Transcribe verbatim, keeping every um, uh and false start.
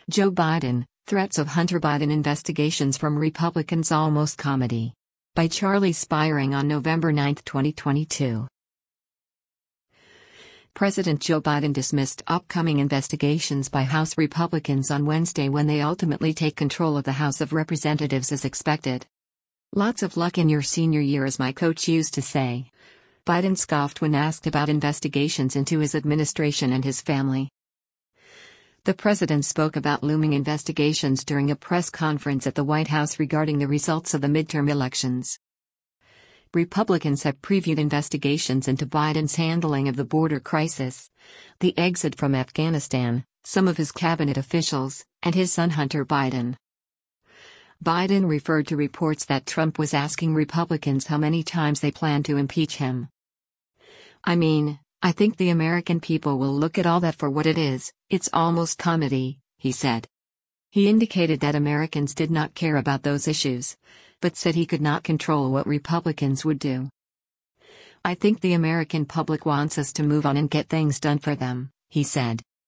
Joe Biden, Threats of Hunter Biden Investigations from Republicans Almost Comedy. By Charlie Spiring on November ninth, twenty twenty-two. President Joe Biden dismissed upcoming investigations by House Republicans on Wednesday when they ultimately take control of the House of Representatives as expected. "Lots of luck in your senior year," as my coach used to say. Biden scoffed when asked about investigations into his administration and his family. The president spoke about looming investigations during a press conference at the White House regarding the results of the midterm elections. Republicans have previewed investigations into Biden's handling of the border crisis, the exit from Afghanistan, some of his cabinet officials, and his son Hunter Biden. Biden referred to reports that Trump was asking Republicans how many times they plan to impeach him. "I mean, I think the American people will look at all that for what it is. It's almost comedy," he said. He indicated that Americans did not care about those issues, but said he could not control what Republicans would do. "I think the American public wants us to move on and get things done for them," he said.